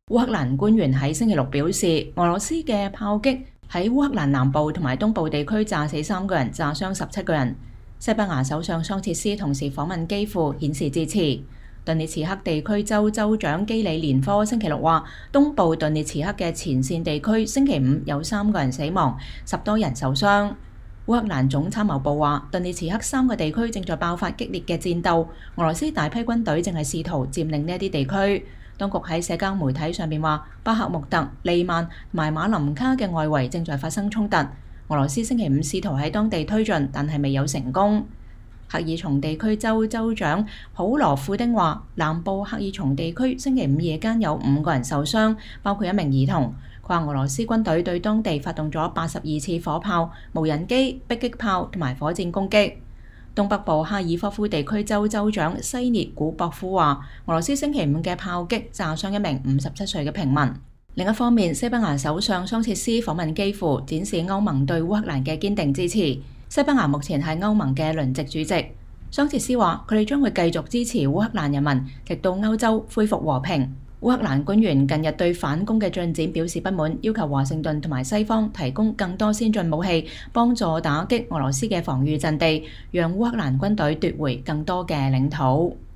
烏克蘭官員喺星期六表示，俄羅斯嘅炮擊喺烏克蘭南部同埋東部地區炸死3個人，炸傷17個人。西班牙首相桑切斯同時訪問基輔，顯示支持。頓涅茨克地區州州長基里連科星期六話，東部頓涅茨克嘅前線地區星期五有3個人死亡，10多人受傷。烏克蘭總參謀部話，頓涅茨克3個地區正在爆發激烈嘅戰鬥，俄羅斯大批軍隊正係試圖佔領呢一啲地區。當局喺社交媒體上面話，巴克穆特、利曼同埋馬林卡嘅外圍正在發生衝突。俄羅斯星期五試圖喺當地推進，但係未有成功。赫爾松地區州州長普羅庫丁話，南部赫爾松地區星期五夜間有5個人受傷，包括1名兒童。佢話俄羅斯軍隊對當地發動咗82次火炮、無人機、迫擊炮同埋火箭攻擊。東北部哈爾科夫地區州州長西涅古博夫話，俄羅斯星期五嘅炮擊炸傷1名57歲嘅平民。另一方面，西班牙首相桑切斯訪問基輔，展示歐盟對烏克蘭嘅堅定支持。西班牙目前係歐盟嘅輪值主席。桑切斯話，佢哋將會繼續支持烏克蘭人民，直到歐洲恢復和平。烏克蘭官員近日對反攻嘅進展表示不滿，要求華盛頓同埋西方提供更多先進武器，幫助打擊俄羅斯嘅防禦陣地，讓烏克蘭軍隊奪回更多嘅領土。